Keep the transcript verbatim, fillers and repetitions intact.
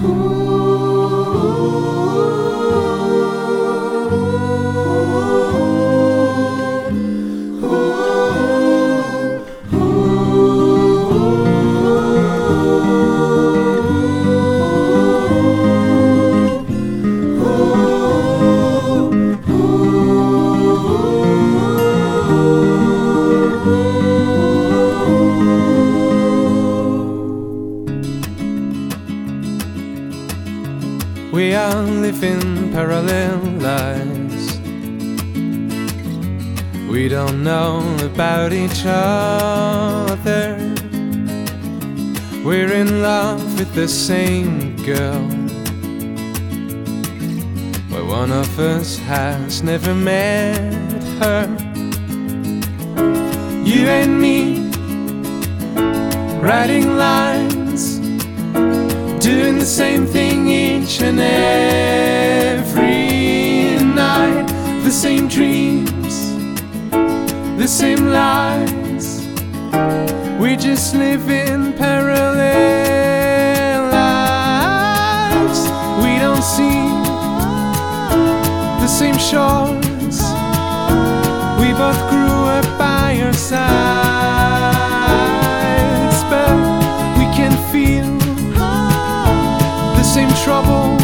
We are living parallel lives. We don't know about each other. We're in love with the same girl, but one of us has never met her. You and me, writing lines, doing the same thing each and every night. The same dreams, the same lies. We just live in parallel lives. We don't see the same shores. We both grew up by our sides, but we can feel the same trouble